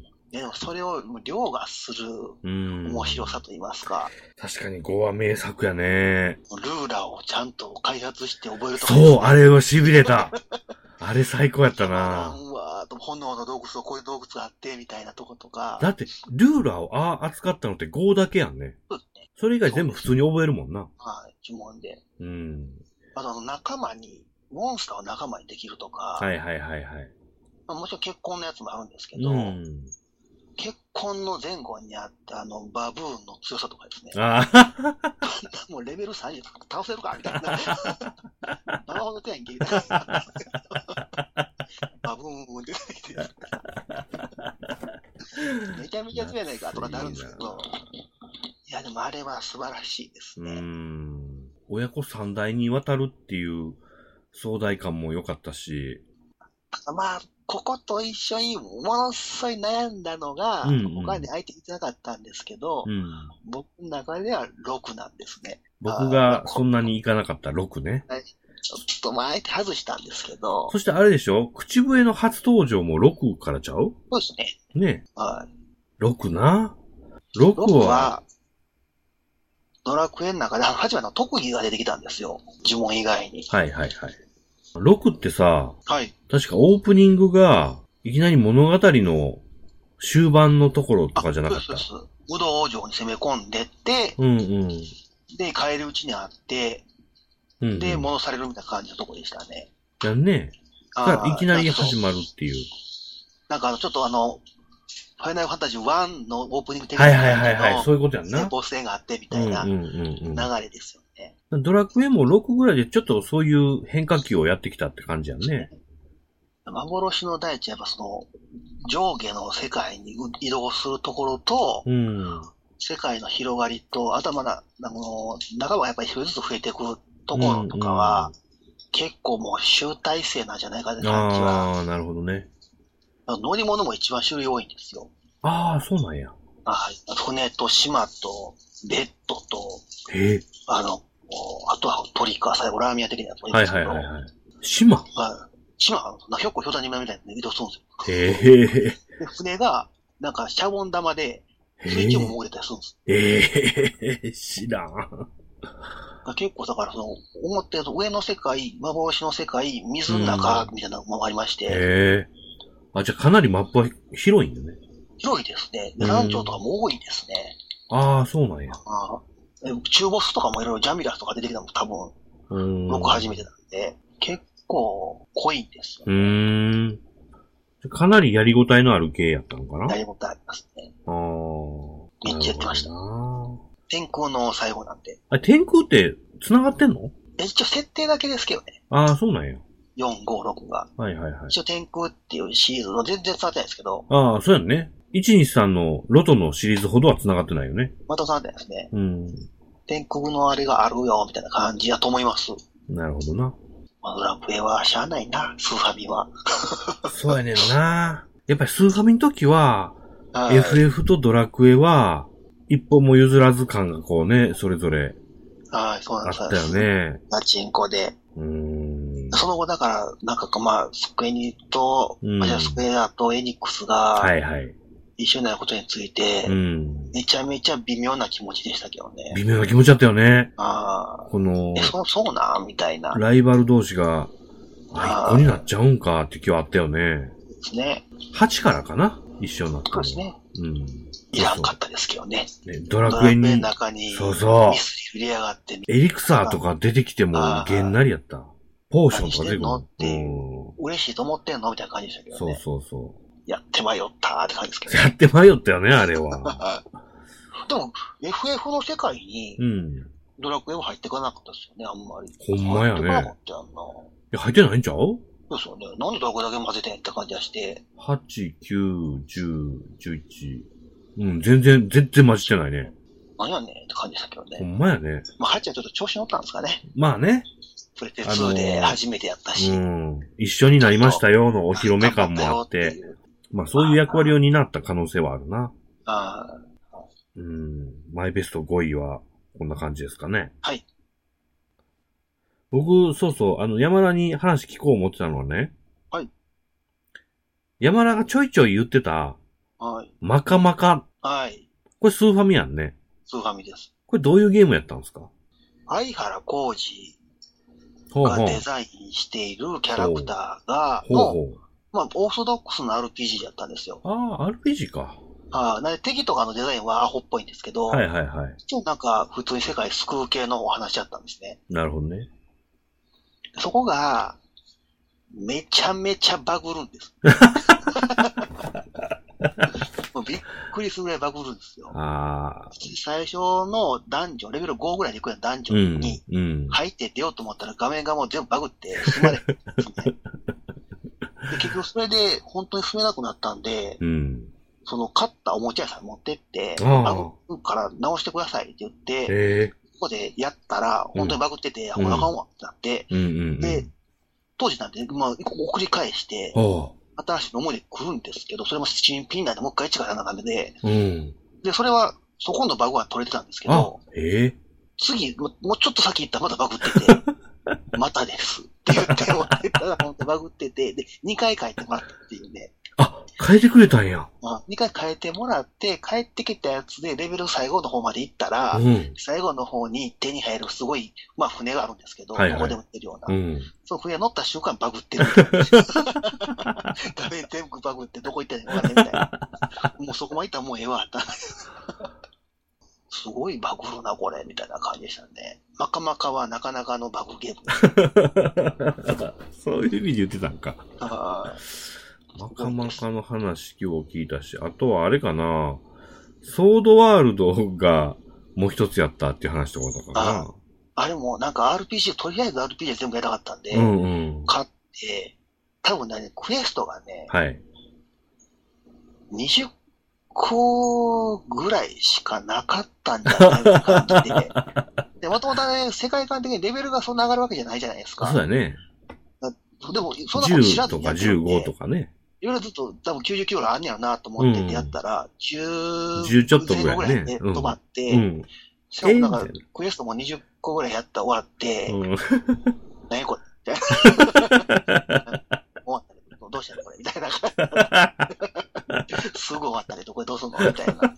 C: でもそれを凌駕する面白さと言いますか。
B: 確かにゴーは名作やね。
C: ルーラーをちゃんと開発して覚えるとか、ね。
B: そう、あれは痺れた。あれ最高やったな。
C: うわー炎の洞窟をこういう洞窟があって、みたいなとことか。
B: だって、ルーラーをああ扱ったのってゴーだけやんね。そうですね。それ以外全部普通に覚えるもんな。
C: はい、呪文で。
B: うん。
C: あとあの仲間に、モンスターを仲間にできるとか。
B: はいはいはいはい。
C: まあ、もちろん結婚のやつもあるんですけど、うん、結婚の前後にあったあのバブーンの強さとかですね。ああ。もうレベルさんに倒せるかみたいな。なるほど手やんけ。バブーンって出てきて。めちゃめちゃ強いないかとかってあるんですけど。いやでもあれは素晴らしいですね。
B: うん。親子三代にわたるっていう壮大感も良かったし。
C: まあ、ここと一緒にものすごい悩んだのが、うんうん、他に相手いてなかったんですけど、うん、僕の中ではろくなんですね。
B: 僕がそんなにいかなかったろくね。
C: はい、ちょっとまあ、相手外したんですけど。
B: そしてあれでしょ？口笛の初登場もろくからちゃう？
C: そうですね。
B: ねえ。
C: はい。
B: ろくな。ろくは、ろくは
C: ドラクエの中で初めの特技が出てきたんですよ。呪文以外に。
B: はいはいはい。ろくってさ、
C: はい。
B: 確かオープニングが、いきなり物語の終盤のところとかじゃなかった。
C: そうです。武道城に攻め込んでって、
B: うんうん。
C: で、帰り討ちにあって、うんうん、で、戻されるみたいな感じのところでしたね。
B: やんね。あいきなり始まるっていう。
C: なんかあの、ちょっとあの、ファイナルファンタジーワンのオープニング的
B: なはいはいはいはい。そういうことやんな。
C: 先方性があってみたいな流れですよね。
B: ドラクエもろくぐらいでちょっとそういう変化球をやってきたって感じやんね。
C: 幻の大地はやっぱその上下の世界に移動するところと、うん、世界の広がりと、あとはまだ、あの、仲間がやっぱり一人ずつ増えてくるところとかは、うんうん、結構もう集大成なんじゃないかって感じは。
B: ああ、なるほどね。
C: 乗り物も一番種類多いんですよ。
B: ああ、そうなんや。
C: はい。船と島とベッドと、
B: へえ。
C: あの、あとは鳥か、最後ラーメン屋的なやつもいいんですけど。
B: はいはいはいはい。島はい。
C: 島が、ひょっこひょたにまみたいな移動するん
B: ですよ。へえ。
C: で、船が、なんか、シャボン玉で、水中も潜れたりするんです。
B: ええー、知らん。
C: 結構だからその、表の上の世界、幻の世界、水の中、みたいなのもありまして。へ
B: え。あ、じゃあかなりマップは広いんだね。
C: 広いですね。山頂とかも多いですね。
B: ああ、そうなんや。
C: あ中ボスとかもいろいろジャミラスとか出てきたのも多分、僕初めてなんで、結構濃いんですよ、ね。う
B: ーん。かなりやりごたえのある系やったのかな？
C: やりごたえありますね。ああ。めっちゃやってました。天空の最後なんで。
B: あ、天空って繋がってんの？
C: え、一応設定だけですけどね。
B: ああ、そうなんや。
C: よん、ご、ろくが。
B: はいはいはい。
C: 一応天空っていうシリーズの全然伝わってないですけど。
B: ああ、そうやんね。いちにさんのロトのシリーズほどは繋がってないよね。
C: また繋がってないですね。
B: うん。
C: 天空のあれがあるよ、みたいな感じだと思います。
B: なるほどな。
C: まあ、ドラクエはしゃあないな、スーファミは。
B: そうやねんな。やっぱりスーファミの時は、エフエフ とドラクエは、一歩も譲らず感がこうね、それぞれ。
C: はい、そうなんです。
B: あったよね。
C: ガチンコで。
B: うーん。
C: その後だから、なんかまあ、スクエニと、うん、スクエアとエニックスが、
B: はいはい。
C: 一緒になることについて、うん、めちゃめちゃ微妙な気持ちでしたけどね。
B: 微妙な気持ちだったよね。
C: ああ。
B: この、
C: え、そ、そうなんみたいな。
B: ライバル同士が、あ、一個になっちゃうんかって気はあったよね。
C: ですね。
B: はちからかな一緒になったの。
C: そうですね。うん。いらんかったですけどね。
B: ねドラクエに。
C: ドラクエの中に、
B: そうそう。
C: ミスリ振りやがって。
B: エリクサーとか出てきても、げんなりやった。ポーションとか出てくる。
C: 何してんのって、うん、嬉しいと思ってんのみたいな感じでしたけどね。
B: そうそうそう。
C: やって迷ったーって感じですけど、ね。
B: やって迷ったよね、あれは。
C: でも、エフエフ の世界に、ドラクエは入ってこなかったですよね、あんまり。
B: ほんまやね。入ってこなか
C: ったよな。い
B: や、入ってないんちゃう？
C: そうですよね。なんでドラクエだけ混ぜてんって感じがして。
B: はち、きゅう、じゅう、じゅういち。うん、全然、全然混じってないね。
C: 何やねんって感じでしたけどね。
B: ほんまやね。
C: まあ、はちはちょっと調子乗ったんですかね。
B: まあね。
C: プレテツーで初めてやったし、
B: あのー。うん。一緒になりましたよのお披露目感もあって。まあそういう役割を担った可能性はあるな。
C: ああ。
B: うん。マイベストごいはこんな感じですかね。
C: はい。
B: 僕、そうそう、あの、山田に話聞こう思ってたのはね。
C: はい。
B: 山田がちょいちょい言ってた。
C: はい。
B: マカマカ。
C: はい。
B: これスーファミやんね。
C: スーファミです。
B: これどういうゲームやったんですか？
C: 相原浩二がデザインしているキャラクターが、
B: ほうほうほう
C: まあ、オーソドックスの アールピージー だったんですよ。
B: ああ、アールピージー か。
C: ああ、な敵とかのデザインはアホっぽいんですけど、
B: はいはいはい。
C: 一応なんか普通に世界救う系のお話だったんですね。
B: なるほどね。
C: そこが、めちゃめちゃバグるんです。もうびっくりするぐらいバグるんですよ。
B: あ
C: 最初のダンジョン、レベルごぐらいで行くようなダンジョンに入って出ようと思ったら画面がもう全部バグって進まれるんですね。で結局それで本当に進めなくなったんで、
B: うん、
C: その買ったおもちゃ屋さんに持ってって、バグから直してくださいって言って、
B: えー、
C: ここでやったら本当にバグってて、うん、ほらあかんわってなって、
B: うんうんうん、
C: で、当時なんで、まあ、送り返して、新しいの思いで来るんですけど、それも新品なんでもう一回一からなダメで、
B: うん、
C: で、それは、そこのバグは取れてたんですけど、
B: えー、
C: 次、もうちょっと先行ったらまたバグってて、またですって言ってもらってたら本当バグってて、で、にかい変えてもらったっていうね。
B: あ、変えてくれたんや。
C: あにかい変えてもらって、帰ってきたやつでレベル最後の方まで行ったら、
B: うん、最
C: 後の方に手に入るすごい、まあ船があるんですけど、
B: はいはい、
C: ここでも行ってるような。
B: うん、
C: その船乗った瞬間バグってる。画面全部バグってどこ行ってんのかねみたいな。もうそこまで行ったらもうええわ。すごいバグるな、これ、みたいな感じでしたね。マカマカはなかなかのバグゲー
B: ム。そういう意味で言ってたんか。
C: あ
B: マカマカの話今日聞いたし、あとはあれかな、ソードワールドがもう一つやったっていう話とかだかな。
C: あ, あれもなんか アールピージー、とりあえず アールピージー 全部やりたかったんで、
B: うんうん、
C: 買って、多分ね、クエストがね、
B: はい、
C: にじゅっこぐらいしかなかったんじゃないか感じで、で、もともとね、世界観的にレベルがそんな上がるわけじゃないじゃないですか。
B: そうだね。
C: でも、そんなこと知らず
B: にやってるんで。じゅうとかじゅうごとかね。
C: いろいろずっと多分きゅうじゅうきゅうぐらいあんねやろなと思っててやったら、うん、じゅう、
B: じゅうちょっとぐらいね。
C: で止まって、
B: うん、
C: しかもなんか、クエストもにじゅっこぐらいやったら終わって、うん、何これみたいな。終わったね。どうしたのこれみたいな。すぐ終わったね。どこでどうすんのみたいな。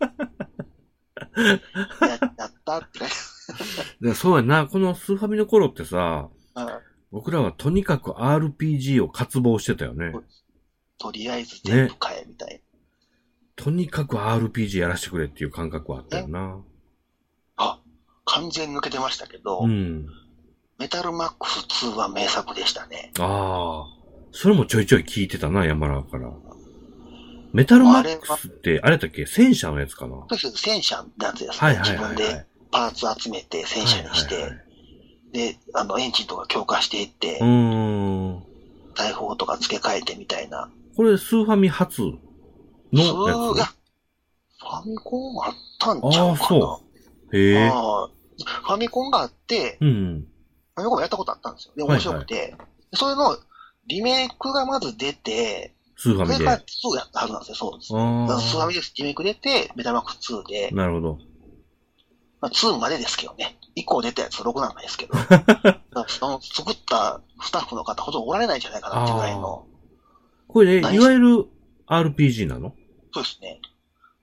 C: や, やったって
B: そうやな。このスーファミの頃ってさ、
C: うん、
B: 僕らはとにかく アールピージー を渇望してたよね。
C: とりあえず全部買えみたいな、ね。
B: とにかく アールピージー やらせてくれっていう感覚はあったよな。
C: あ、完全に抜けてましたけど、
B: うん、
C: メタルマックスツーは名作でしたね。
B: ああ、それもちょいちょい聞いてたな、山田から。メタルマックスって、あれだっけ戦車のやつかな？
C: そうです。戦車のやつですね。
B: はいはいはいはい、
C: 自分でパーツ集めて戦車にして、はいはいはい、で、あの、エンジンとか強化していって、
B: うーん、
C: 大砲とか付け替えてみたいな。
B: これ、スーファミ初のやつ？
C: ファミコンあったんちゃうかな？ああ、そう。
B: へえ。
C: ファミコンがあって、
B: うん、
C: ファミコンもやったことあったんですよ。で、面白くて。はいはい、それのリメイクがまず出て、
B: スーファミで。
C: それからツーやったはずなんですよ、そうです。スーファミでリメイク出て、メタルマックスツーで。
B: なるほど。
C: まあ、ツーまでですけどね。以降出たやつろくなんですけど。その作ったスタッフの方ほとんどおられないんじゃないかなっていうぐらいの。
B: これね、いわゆる アールピージー なの？
C: そうですね。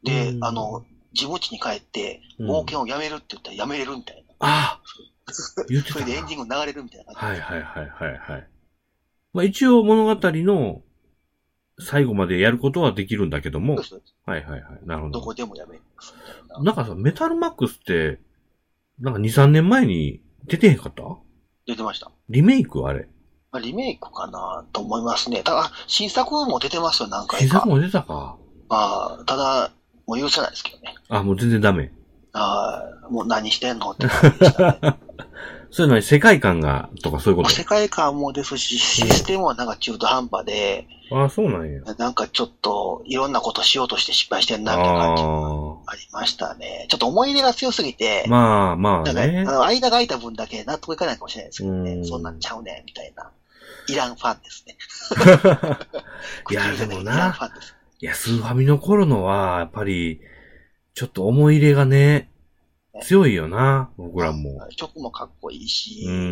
C: で、あの、自分家に帰って、冒険をやめるって言ったらやめれるみたいな。
B: ああ言ってた。
C: それでエンディング流れるみたいな感
B: じ。はいはいはいはいはい。まあ一応物語の最後までやることはできるんだけども。そうです。はいはいはい。なるほど。
C: どこでもやめます。
B: なんかさ、メタルマックスって、なんかに、さんねんまえに出てへんかった？
C: 出てました。
B: リメイクあれ。
C: まあ、リメイクかなと思いますね。ただ、新作も出てますよ、何回か。
B: 新作も出たか。
C: まあ、ただ、もう許せないですけどね。
B: あ、もう全然ダメ。
C: ああ、もう何してんのって感じでしたね。
B: そういうのに世界観が、とかそういうこと？
C: 世界観もですし、システムはなんか中途半端で、
B: ああ、そうなんや。
C: なんかちょっと、いろんなことしようとして失敗してんな、みたいな感じがありましたね。ちょっと思い入れが強すぎて、
B: まあまあね。
C: あの間が空いた分だけ納得いかないかもしれないですけどね。そんなんちゃうね、みたいな。イランファンですね。
B: いや、でもな。イランファンです。いや、スーファミの頃のは、やっぱり、ちょっと思い入れがね、強いよな、僕らも。
C: 曲もかっこいいし、
B: うん、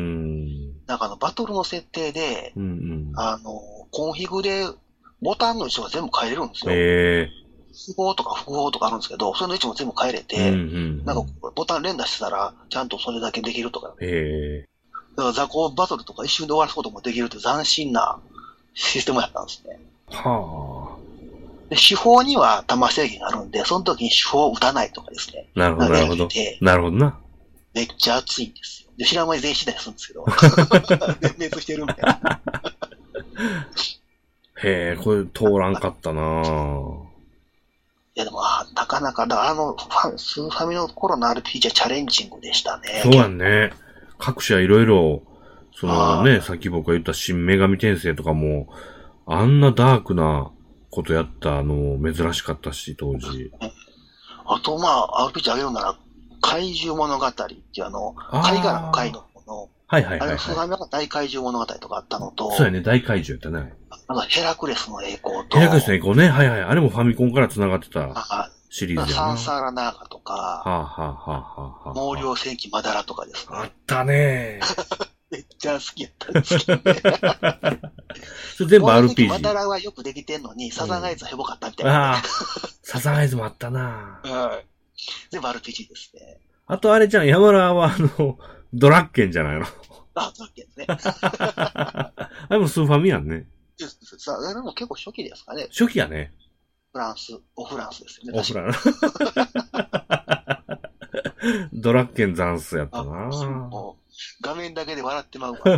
C: なんかあの、バトルの設定で、
B: うんうん、
C: あの、コンフィグでボタンの位置が全部変えれるんですよ。
B: へ
C: 符号とか複合とかあるんですけど、それの位置も全部変えれて、うんうんうん、なんかボタン連打してたら、ちゃんとそれだけできるとか。
B: へ
C: だから雑魚バトルとか一瞬で終わらすこともできるって斬新なシステムやったんですね。
B: はあ。
C: で、手法には弾制限があるんで、その時に手法を打たないとかですね。
B: なるほど、なるほど。なるほどな。
C: めっちゃ熱いんですよ。で、知らん間に全員死んだりするんですけど。全滅してるみたいな。
B: へえ、これ通らんかったなぁ。
C: いやでも、あなかなか、だあの、ファスーファミの頃の アールピージー はチャレンジングでしたね。
B: そうやんね。各社いろいろ、そのね、さっき僕が言った新女神転生とかも、あんなダークなことやったの珍しかったし、当時。
C: あと、まあ、アールピージー あげるなら、怪獣物語っていうあの、貝殻の貝のもの。
B: はいはいはい、はい。
C: あれ、スーファミの大怪獣物語とかあったのと。
B: そうやね、大怪獣やったね。
C: あの、ヘラクレスの栄光と。
B: ヘラクレスの栄光ね。はいはい。あれもファミコンから繋がってたシリーズやな。
C: サンサーラナーガとか。は
B: あ、はあはあはあは
C: あ、毛量戦記マダラとかですね。
B: あったね
C: めっちゃ好きやったんですけどね。
B: それ全部 アールピージー。
C: マダラはよくできてんのに、サザンアイズはヘボかったみたいな、ね。
B: ああ。サザンアイズもあったな
C: はい。全部 アールピージー ですね。
B: あとあれじゃん、山田はあの、ドラッケンじゃないの。
C: あ、ドラッケンですね。
B: あれもスーファミやんね。
C: さあ、あれも結構初期ですかね。
B: 初期やね。
C: フランス、オフランスですよね。
B: オフランス。ドラッケンザンスやったな
C: もう画面だけで笑ってまうわ。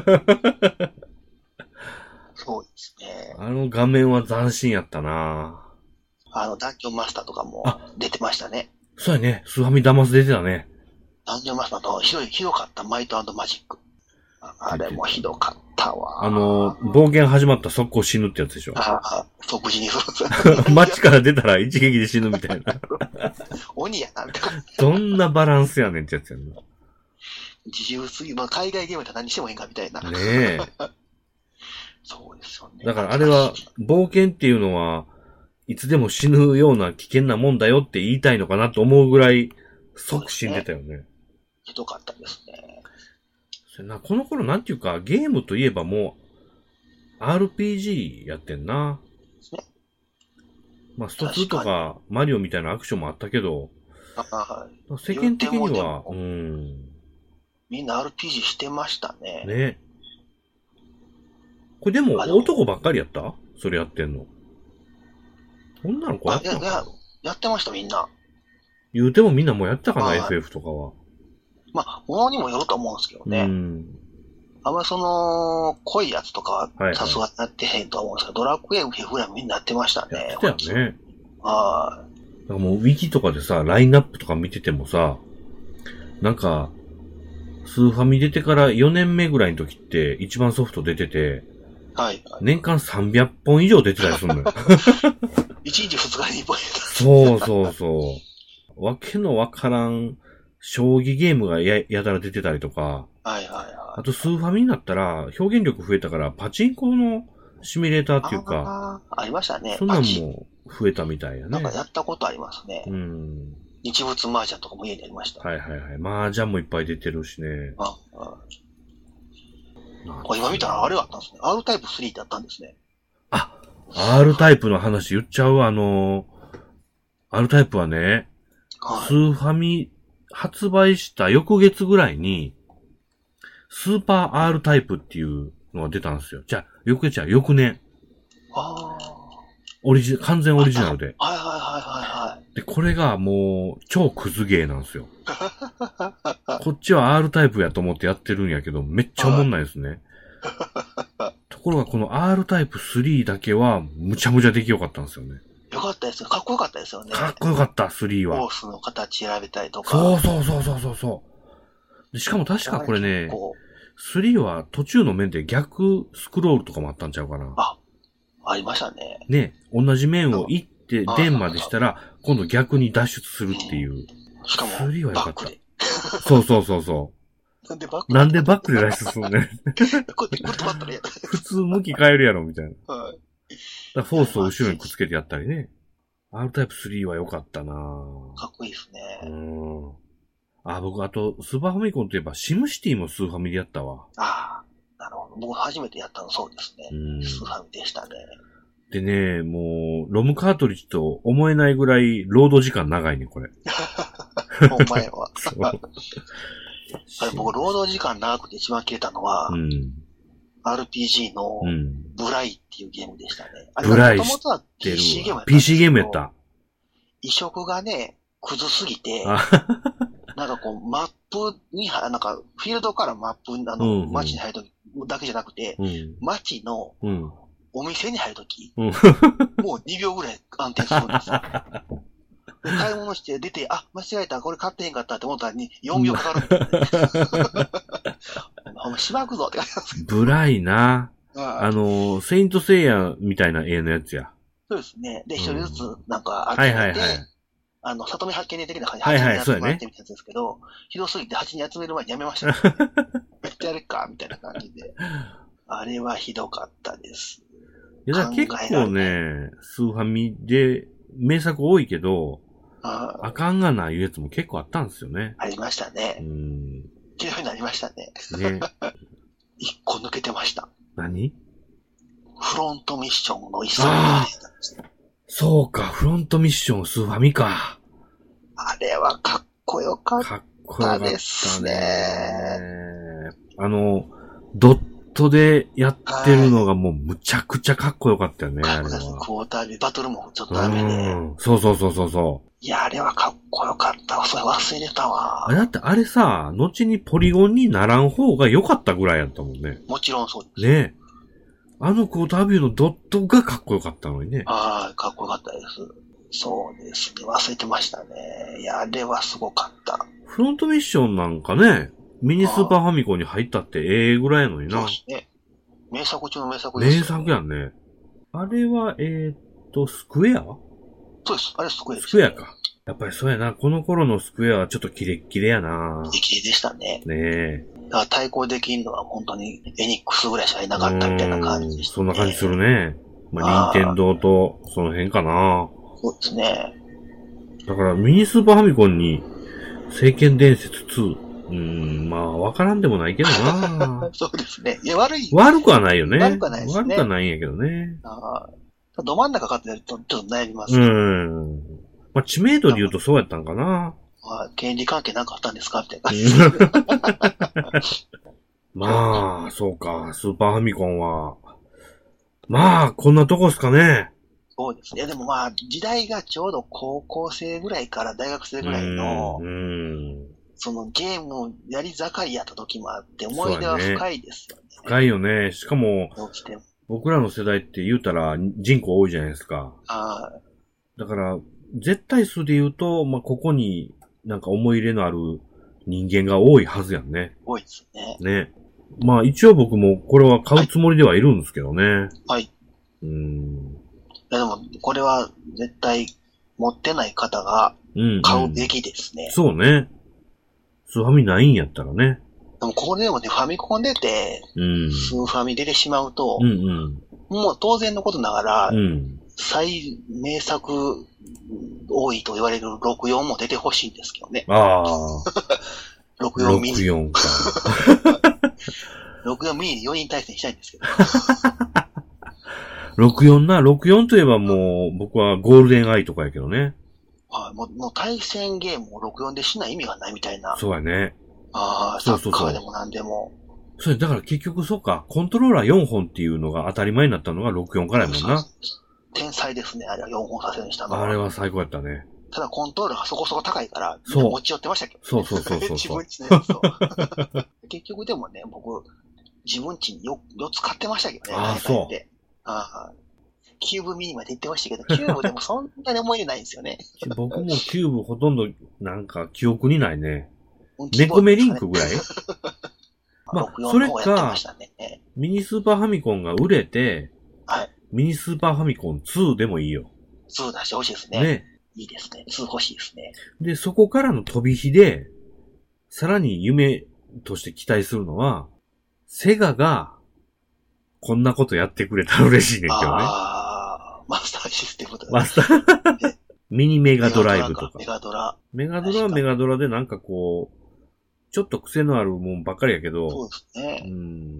C: そうですね。
B: あの画面は斬新やったな
C: あの、ダンジョンマスターとかも出てましたね。
B: そうやね。スーファミダマス出てたね。
C: ダンジョンマスターとひどい、ひどかったマイト&マジック。あれもひどかったわ。
B: あの、冒険始まったら速攻死ぬってやつでしょ。
C: ああ、即死にする。
B: 街から出たら一撃で死ぬみたいな。
C: 鬼やな、みたいな。
B: どんなバランスやねんってやつやんな。
C: 自由すぎ、まあ、海外ゲームだったら何してもいいんかみたいな。
B: ねえ。
C: そうですよね。
B: だからあれは、冒険っていうのは、いつでも死ぬような危険なもんだよって言いたいのかなと思うぐらい、即死んでたよね。ね
C: ひどかったですね。
B: なこの頃なんていうか、ゲームといえばもう、アールピージー やってんな。ね、まあ、ストツーとか、マリオみたいなアクションもあったけど、
C: はい、
B: 世間的には、うん。
C: みんな アールピージー してましたね。
B: ね。これでも、男ばっかりやったそれやってんの。女の子やったのかな？いや、いや、
C: やってましたみんな。
B: 言うてもみんなもうやったかな、はい、エフエフ とかは。
C: まあ、ものにもよると思うんですけどね。うん、あんまりその、濃いやつとかはさすがになってへんとは思うんですけど、はいはい、ドラクエ エフエフ ぐらいみんなやってましたね。
B: やってたよね。
C: はい。
B: だからもうウィキとかでさ、ラインナップとか見ててもさ、なんか、スーファミ出てからよねんめぐらいの時って一番ソフト出てて、
C: はい、はい。
B: 年間さんびゃっぽん以上出てたりするのよ。
C: いちにちふつかにいっぽん出た。
B: そうそうそう。わけのわからん、将棋ゲームが や, やたら出てたりとか、
C: はいはいはい。
B: あとスーファミになったら表現力増えたからパチンコのシミュレーターっていうか、
C: あ, ありましたね。
B: そんなんも増えたみたいやね。
C: なんかやったことありますね。
B: うん。
C: 日仏麻雀とかも家にありました。
B: はいはいはい。麻雀もいっぱい出てるしね。
C: ああ今見たらあれがあったんですね。R タイプスリーってあったんですね。
B: あ、R タイプの話言っちゃうあの、 R タイプはね、
C: はい、
B: スーファミ発売した翌月ぐらいに、スーパー R タイプっていうのが出たんですよ。じゃあ、翌月じゃ翌年。
C: ああ。
B: オリジ、完全オリジナルで。
C: はいはいはいはいはい。
B: で、これがもう、超クズゲーなんですよ。こっちは R タイプやと思ってやってるんやけど、めっちゃおもんないですね。ところがこの R タイプスリーだけは、むちゃむちゃ出来良かったんですよね。
C: よかったですよ。かっこよかったですよね。
B: かっこよかった、スリーは。
C: コースの形選べたりとか。
B: そうそうそうそうそうそう。でしかも確かこれね、スリーは途中の面で逆スクロールとかもあったんちゃうかな。
C: あ、ありましたね。
B: ね、同じ面を行って、電までしたら、今度逆に脱出するっていう。うん、
C: しかも、
B: スリーはよかった。そうそうそうそう。
C: なんでバック
B: なんでバックで脱出するね。
C: こうやってグッとバットでやった。
B: 普通向き変えるやろ、みたいな。
C: はい。
B: だフォースを後ろにくっつけてやったりね。R タイプスリーは良かったなぁ。
C: かっこいいですね。
B: うん。あ、僕、あと、スーパーファミコンといえば、シムシティもスーファミでやったわ。
C: ああ、なるほど。僕初めてやったのそうですね。うん、スーファミでしたね。
B: でね、もう、ロムカートリッジと思えないぐらい、ロード時間長いね、これ。
C: お前は。あれ、僕、労働時間長くて一番消えたのは、うん、アールピージー のブライっていうゲームでしたね。あれ
B: ブライ
C: もともとは ピーシー ゲームやったんですけど。
B: ピーシー ゲームやった。
C: 移植がね、クズすぎて、なんかこう、マップに、なんか、フィールドからマップ、あの、うんうん、街に入るときだけじゃなくて、うん、街のお店に入るとき、うん、もうにびょうぐらい安定するんですよ。で買い物して出て、あ、間違えた、これ買ってへんかったって思ったらによんびょうかかるみたいな。ほんま、しばくぞって感じなんです
B: ブライな。あの、セイントセイヤみたいな絵のやつや。
C: そうですね。で、一人ずつなんか集めて、はいはいはい、あの、里見発見で的な感じで
B: はちにん
C: 集めてみたやつですけど、はいはいね、ひどすぎてはちにん集める前にやめました、ね。めっちゃやれっかみたいな感じで。あれはひどかったです。
B: いや、結構ね、スーファミで名作多いけど、あ, あかんがないうやつも結構あったんですよね。
C: ありましたね。うん。綺麗になりましたね。ね。一個抜けてました。
B: 何？
C: フロントミッションの一作目でしたんですね。
B: そうか、フロントミッションスーファミか。
C: あれはかっこよかったですね。
B: あの、ドットでやってるのがもうむちゃくちゃかっこよかったよね。
C: はい、あれは。クォーターでバトルもちょっとダメで。
B: そうそうそうそうそう。
C: いや、あれはかっこよかった。それ忘れたわ。
B: あれだってあれさ、後にポリゴンにならん方が良かったぐらいやったもんね。
C: もちろんそうです。
B: ねえ。あのクォータービューのドットがかっこよかったのにね。
C: ああ、かっこよかったです。そうですね。忘れてましたね。いや、あれはすごかった。
B: フロントミッションなんかね、ミニスーパーファミコンに入ったってええぐらいやのにな。
C: そうですね。名作中の名作です
B: よね。名作やんね。あれは、えー、っと、スクエア
C: そうです。あれスクエアです、ね。
B: スクエアか。やっぱりそうやな。この頃のスクエアはちょっとキレッキレやな。
C: キレッキレでしたね。
B: ねえ。
C: だから対抗できるのは本当にエニックスぐらいしかいなかったみたいな感じでした、ね。
B: そんな感じするね。まあ、任天堂とその辺かな。
C: そうですね。
B: だからミニスーパーファミコンに聖剣伝説ツー。うーん、まあ、わからんでもないけどな。
C: そうですね。いや、悪い。
B: 悪くはないよね。
C: 悪くはないですね。
B: 悪くはないんやけどね。
C: ああ。ど真ん中かってやるとちょっと悩みます、
B: ね。うん。まあ、知名度で言うとそうやったんかな。
C: まあ、権利関係なんかあったんですかみたいな感じ。
B: まあ、そうか。スーパーファミコンは。まあ、こんなとこっすかね。
C: そうですね。でもまあ、時代がちょうど高校生ぐらいから大学生ぐらいの、うん。そのゲームをやり盛りやった時もあって、思い出は深いですよね。
B: 深いよね。しかも、僕らの世代って言うたら人口多いじゃないですか。ああ。だから、絶対数で言うと、まあ、ここになんか思い入れのある人間が多いはずやんね。
C: 多いですね。
B: ね。まあ、一応僕もこれは買うつもりではいるんですけどね。
C: はい。うん。いやでも、これは絶対持ってない方が買うべきですね。
B: うんうん、そうね。スーファミないんやったらね。
C: でもここでもね、ファミコン出て、うん、スーファミ出てしまうと、うんうん、もう当然のことながら、うん、最名作多いと言われるろくじゅうよんも出てほしいんですけどね。ああ。ろくじゅうよんミニ。ろくじゅうよんか。ろくじゅうよんミニによにん対戦したいんですけど。
B: ろくじゅうよんな、ろくじゅうよんといえばもう僕はゴールデンアイとかやけどね。
C: はい、もう、もう対戦ゲームをろくよんでしない意味がないみたいな。
B: そうやね。
C: ああ、サッカーでも何でも。
B: それ、だから結局そうか、コントローラーよんほんっていうのが当たり前になったのがろくよんからやもんな。
C: 天才ですね、あれはよんほんさせるようにしたのは。
B: あれは最高やったね。
C: ただコントローラーがそこそこ高いから、
B: そう。
C: 持ち寄ってましたけど、ね。
B: そうそうそうそうそう。
C: 自分ちのやつを。結局でもね、僕、自分ちに よ, よっつ買ってましたけどね。
B: ああ、そう。
C: ああ、キューブミニまで言ってましたけど、キューブでもそんなに思い出ないんですよね。
B: 僕もキューブほとんどなんか記憶にないね。猫目リンクぐらいまあ、それか、ミニスーパーファミコンが売れて、
C: はい。
B: ミニスーパーファミコンツーでもいいよ。
C: ツー出してほしいですね。
B: ね。
C: いいですね。ツー欲しいですね。
B: で、そこからの飛び火で、さらに夢として期待するのは、セガが、こんなことやってくれたら嬉しいねんけどね。
C: ああ、マスターシステムとか、
B: ね。マスターミニメガドライブとか。
C: メガドラ。
B: メガドラはメガドラでなんかこう、ちょっと癖のあるもんばっかりやけど。
C: そうですね。
B: うん。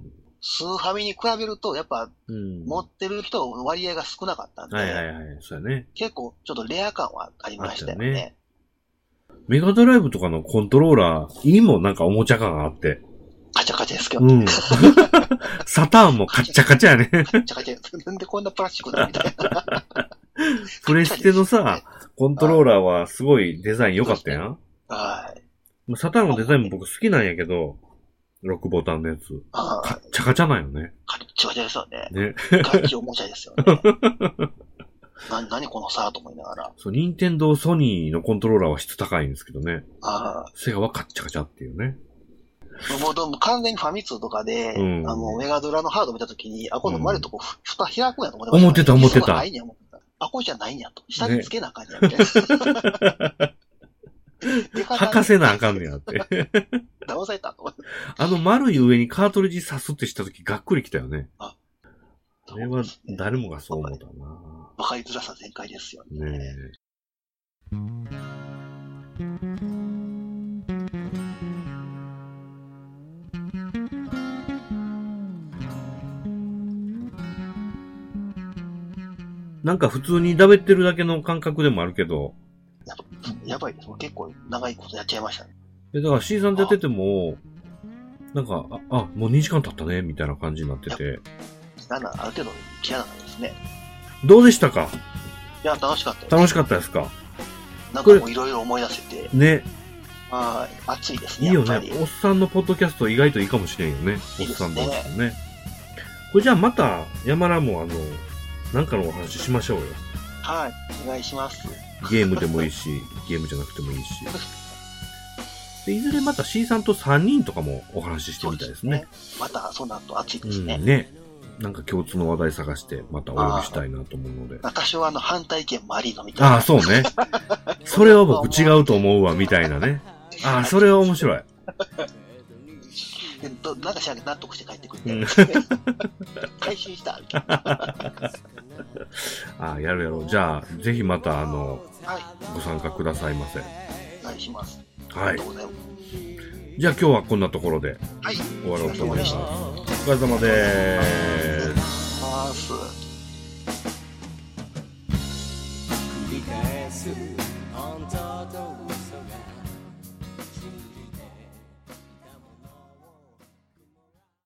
C: スーファミに比べると、やっぱ、うん、持ってる人の割合が少なかったんで。
B: はいはいはい。そうやね。
C: 結構、ちょっとレア感はありましたよね。ね
B: メガドライブとかのコントローラー、いいもんなんかおもちゃ感があって。
C: カチャカチャですけどね。
B: うん。サターンもカッチャカチャやね。
C: カチャカチャ。なんでこんなプラスチックだみたいな。
B: プレステのさ、コントローラーはすごいデザイン良かったやん。
C: はい。
B: サターンのデザインも僕好きなんやけど、ろくボタンのやつ。カッチャカチャなんよね。
C: カッチャカチャですよね。
B: ね。
C: 楽器おもちゃですよね。な、なにこの差と思いながら。
B: そう、ニンテンドーソニーのコントローラーは質高いんですけどね。
C: ああ。
B: セガはカッチャカチャっていうね。
C: もうでも完全にファミ通とかで、うん、あの、メガドラのハード見たときに、あ、この丸とこう、蓋開くんやと思ってました、ね。
B: 思ってた思ってた。
C: ないんや思ってた。あ、これじゃないんやと。下につけなあかんや、みたいな。
B: 履かせなあかんねやって。
C: 騙されたと思って。
B: あの丸い上にカートリッジ刺すってしたときがっくりきたよね。あ、これは誰もがそう思ったな。
C: わかりづらさ全開ですよね。ねえ。
B: なんか普通にだべってるだけの感覚でもあるけど。
C: や, やばいです。結構長いことやっちゃいましたね。
B: だから シー さんでやってても、なんか、あ、あ、もうにじかん経ったね、みたいな感じになってて。
C: なんだ、ある程度気合なんですね。
B: どうでしたか？
C: いや、楽しかったです。
B: 楽しかったですか？
C: なんかもういろいろ思い出せて。
B: ね。
C: はい、熱いですね。
B: いいよね。おっさんのポッドキャスト意外といいかもしれんよね。おっさん同士のね。これじゃあまた、山田もあの、なんかのお話しましょうよ。
C: はい、お願いします。
B: ゲームでもいいし、ゲームじゃなくてもいいし。でいずれまた C さんとさんにんとかもお話ししてみたいですね。
C: すねまたその後熱いですね。
B: うん、ね。なんか共通の話題探してまたお呼びしたいなと思うので。
C: 私はあの反対意見もありのみたいな。
B: ああ、そうね。それは僕違うと思うわ、みたいなね。ああ、それは面白い。
C: なんかしら納得して帰ってくるんで。回収したみたいな。
B: ああ、やるやろう。じゃあ、ぜひまたあの、
C: はい、
B: ご参加くださいませ。
C: お願いします。
B: はい。じゃあ今日はこんなところで終わろうと思います。はい、お疲れ様でーす。
C: 繰り返す本当と